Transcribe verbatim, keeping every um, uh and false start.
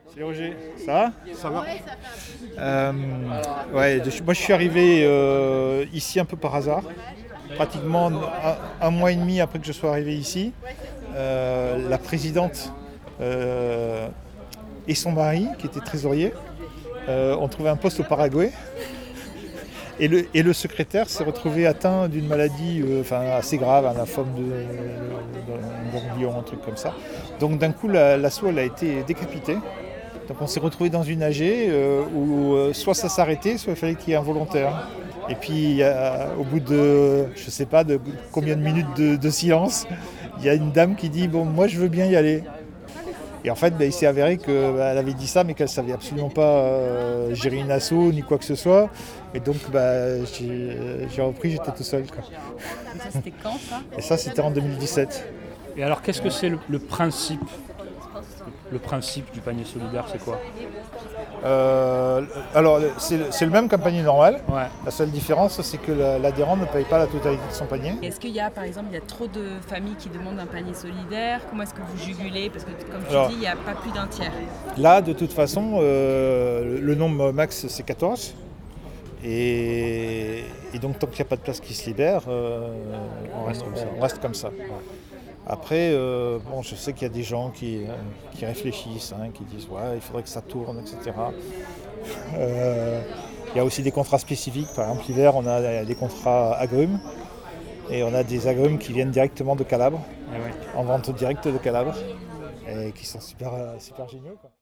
Salut Roger, ça va? Ça va. Euh, ouais, de- moi je suis arrivé euh, ici un peu par hasard, pratiquement un, un mois et demi après que je sois arrivé ici. Euh, la présidente euh, et son mari, qui était trésorier, euh, ont trouvé un poste au Paraguay. Et le, et le secrétaire s'est retrouvé atteint d'une maladie euh, enfin, assez grave, un lymphome de, de, de ganglion, un truc comme ça. Donc d'un coup, la- l'asso elle a été décapitée. Donc on s'est retrouvé dans une A G euh, où euh, soit ça s'arrêtait, soit il fallait qu'il y ait un volontaire. Et puis euh, au bout de, je sais pas, de combien de minutes de, de silence, il y a une dame qui dit « bon, moi je veux bien y aller ». Et en fait, bah, il s'est avéré qu'elle avait dit ça, mais qu'elle ne savait absolument pas euh, gérer une asso ni quoi que ce soit. Et donc, bah, j'ai, j'ai repris, j'étais tout seul, quoi. Et ça, c'était quand, ça? Et ça, c'était en deux mille dix-sept. Et alors, qu'est-ce que c'est le, le principe Le principe du panier solidaire, c'est quoi? Euh, alors, c'est, le- c'est le même qu'un panier normal. Ouais. La seule différence, c'est que la- l'adhérent ne paye pas la totalité de son panier. Est-ce qu'il y a, par exemple, il y a trop de familles qui demandent un panier solidaire? Comment est-ce que vous jugulez? Parce que, comme tu Alors, dis, il n'y a pas plus d'un tiers. Là, de toute façon, euh, le nombre max, c'est quatorze. Et, et donc, tant qu'il n'y a pas de place qui se libère, euh, on, reste comme ça. on reste comme ça. Après, euh, bon, je sais qu'il y a des gens qui, euh, qui réfléchissent, hein, qui disent ouais, il faudrait que ça tourne, et cetera. Euh, il y a aussi des contrats spécifiques. Par exemple, l'hiver, on a des contrats agrumes et on a des agrumes qui viennent directement de Calabre, Eh ouais. en vente directe de Calabre, et qui sont super, super géniaux, quoi.